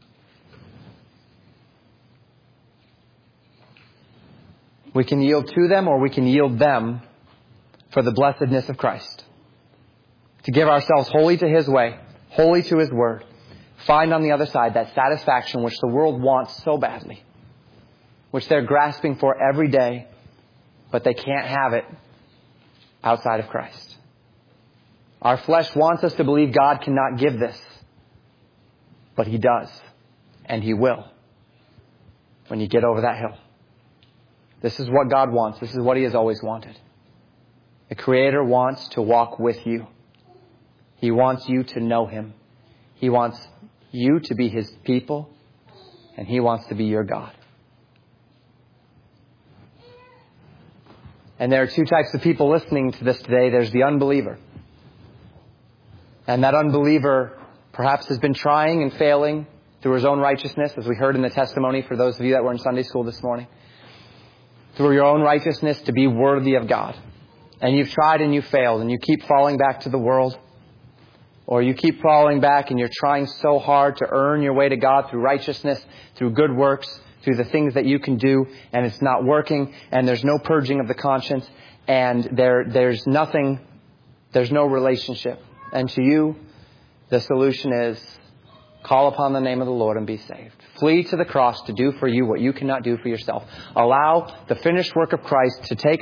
We can yield to them or we can yield them for the blessedness of Christ. To give ourselves wholly to His way, wholly to His word. Find on the other side that satisfaction which the world wants so badly. Which they're grasping for every day, but they can't have it outside of Christ. Our flesh wants us to believe God cannot give this. But He does. And He will. When you get over that hill. This is what God wants. This is what He has always wanted. The Creator wants to walk with you. He wants you to know Him. He wants you to be His people. And He wants to be your God. And there are two types of people listening to this today. There's the unbeliever. And that unbeliever perhaps has been trying and failing through his own righteousness, as we heard in the testimony for those of you that were in Sunday school this morning. Through your own righteousness to be worthy of God. And you've tried and you've failed, and you keep falling back to the world. Or you keep falling back and you're trying so hard to earn your way to God through righteousness, through good works, through the things that you can do, and it's not working, and there's no purging of the conscience, and there's no relationship. And to you, the solution is call upon the name of the Lord and be saved. Flee to the cross to do for you what you cannot do for yourself. Allow the finished work of Christ to take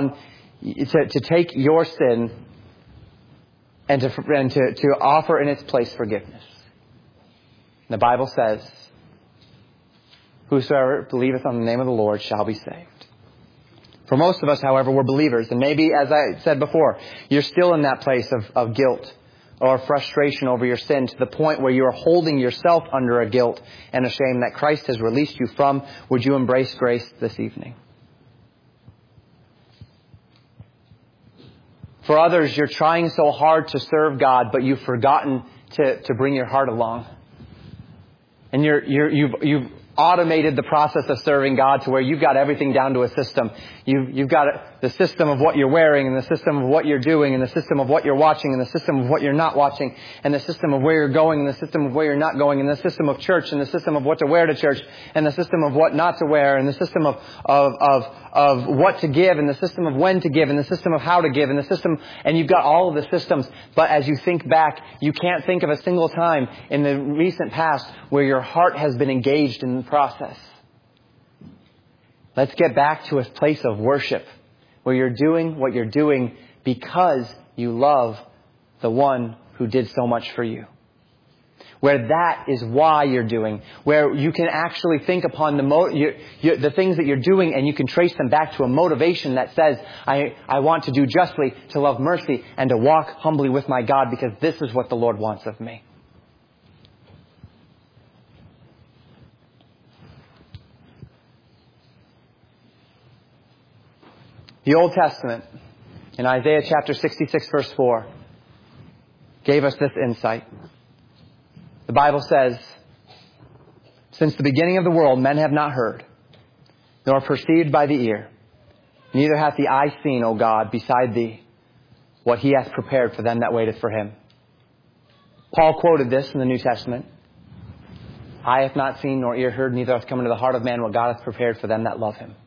your sin and to offer in its place forgiveness. The Bible says, whosoever believeth on the name of the Lord shall be saved. For most of us, however, we're believers. And maybe, as I said before, you're still in that place of guilt or frustration over your sin to the point where you are holding yourself under a guilt and a shame that Christ has released you from. Would you embrace grace this evening? For others, you're trying so hard to serve God, but you've forgotten to bring your heart along. And you've automated the process of serving God to where you've got everything down to a system. You've got the system of what you're wearing, and the system of what you're doing, and the system of what you're watching, and the system of what you're not watching, and the system of where you're going, and the system of where you're not going, and the system of church, and the system of what to wear to church, and the system of what not to wear, and the system of what to give, and the system of when to give, and the system of how to give, and the system, and you've got all of the systems. But as you think back, you can't think of a single time in the recent past where your heart has been engaged in the process. Let's get back to a place of worship where you're doing what you're doing because you love the one who did so much for you. Where that is why you're doing. Where you can actually think upon the things that you're doing, and you can trace them back to a motivation that says, I want to do justly, to love mercy, and to walk humbly with my God because this is what the Lord wants of me. The Old Testament, in Isaiah chapter 66, verse 4, gave us this insight. The Bible says, since the beginning of the world, men have not heard, nor perceived by the ear, neither hath the eye seen, O God, beside thee, what he hath prepared for them that waiteth for him. Paul quoted this in the New Testament. Eye hath not seen, nor ear heard, neither hath come into the heart of man what God hath prepared for them that love him.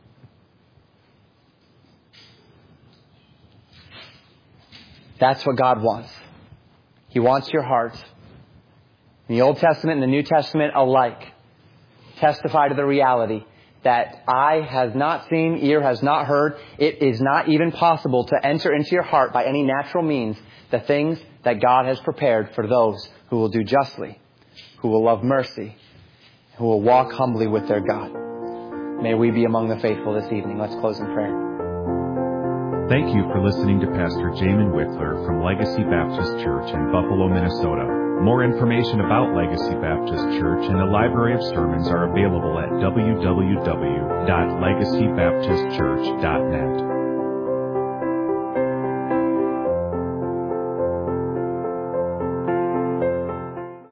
That's what God wants. He wants your heart. In the Old Testament and the New Testament alike testify to the reality that eye has not seen, ear has not heard. It is not even possible to enter into your heart by any natural means the things that God has prepared for those who will do justly, who will love mercy, who will walk humbly with their God. May we be among the faithful this evening. Let's close in prayer. Thank you for listening to Pastor Jamin Wickler from Legacy Baptist Church in Buffalo, Minnesota. More information about Legacy Baptist Church and a library of sermons are available at www.legacybaptistchurch.net.